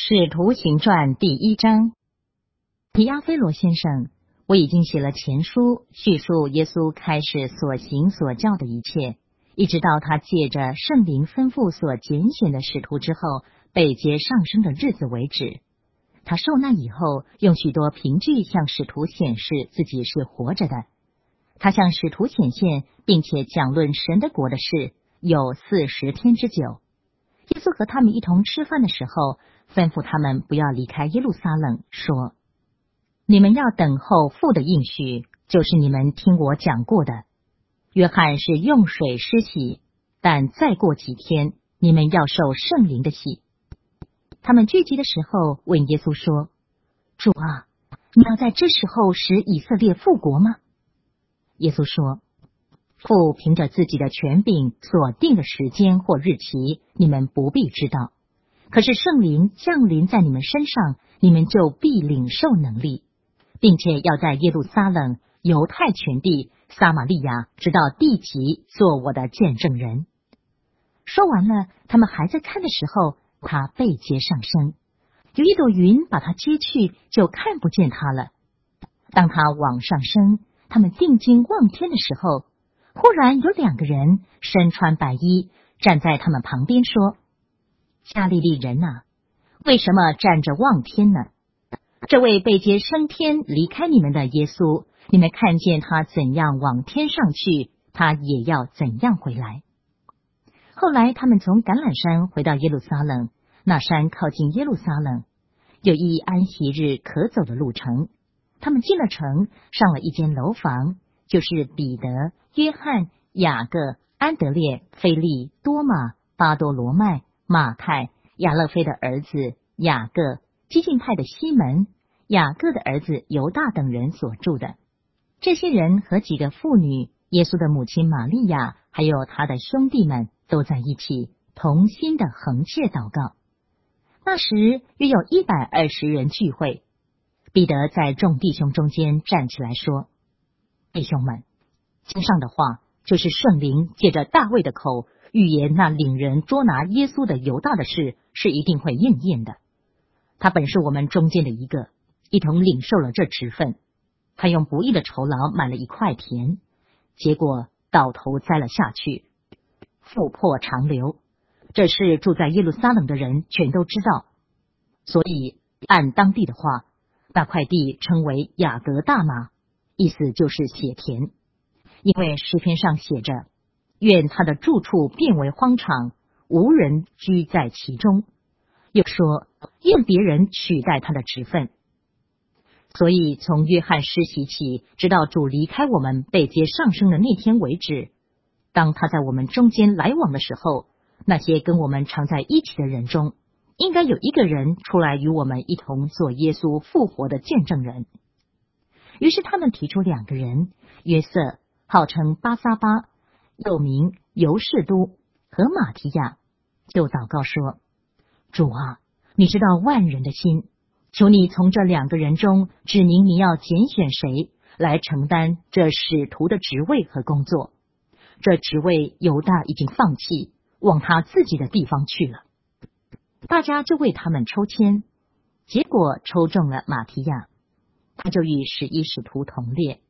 使徒行传第1章。提阿非罗先生，我已经写了前书，叙述耶稣开始所行所教的一切，一直到他借着圣灵吩咐所拣选的使徒之后被接上升的日子为止。他受难以后，用许多凭据向使徒显示自己是活着的。他向使徒显现，并且讲论神的国的事，有40天之久。耶稣和他们一同吃饭的时候，吩咐他们不要离开耶路撒冷，说：你们要等候父的应许，就是你们听我讲过的。约翰是用水施洗，但再过几天，你们要受圣灵的洗。他们聚集的时候，问耶稣说：主啊，你要在这时候使以色列复国吗？耶稣说：父凭着自己的权柄所定的时间或日期，你们不必知道。可是圣灵降临在你们身上，你们就必领受能力，并且要在耶路撒冷、犹太全地、撒玛利亚直到地极做我的见证人。说完了，他们还在看的时候，他被接上升，有一朵云把他接去，就看不见他了。当他往上升，他们定睛望天的时候，忽然有2个人身穿白衣站在他们旁边，说：加利利人啊，为什么站着望天呢？这位被接升天离开你们的耶稣，你们看见他怎样往天上去，他也要怎样回来。后来他们从橄榄山回到耶路撒冷，那山靠近耶路撒冷，有一安息日可走的路程。他们进了城，上了一间楼房，就是彼得、约翰、雅各、安德烈、腓利、多马、巴多罗麦、马太、亚勒菲的儿子雅各、基进派的西门、雅各的儿子犹大等人所住的。这些人和几个妇女、耶稣的母亲玛利亚，还有他的兄弟们都在一起，同心的横切祷告。那时约有120人聚会。彼得在众弟兄中间站起来说：弟兄们，经上的话，就是圣灵借着大卫的口预言那领人捉拿耶稣的犹大的事，是一定会应验的。他本是我们中间的一个，一同领受了这职分。他用不义的酬劳买了一块田，结果倒头栽了下去，腹破肠流。这事住在耶路撒冷的人全都知道，所以按当地的话，那块地称为雅各大马，意思就是血田。因为诗篇上写着：愿他的住处变为荒场，无人居在其中。又说愿别人取代他的职分。所以从约翰施洗起，直到主离开我们被接上升的那天为止，当他在我们中间来往的时候，那些跟我们常在一起的人中，应该有一个人出来与我们一同做耶稣复活的见证人。于是他们提出2个人，约瑟，号称巴撒巴，又名犹士都，和马提亚，就祷告说：主啊，你知道万人的心，求你从这2个人中指明你要拣选谁来承担这使徒的职位和工作。这职位犹大已经放弃，往他自己的地方去了。大家就为他们抽签，结果抽中了马提亚，他就与11使徒同列。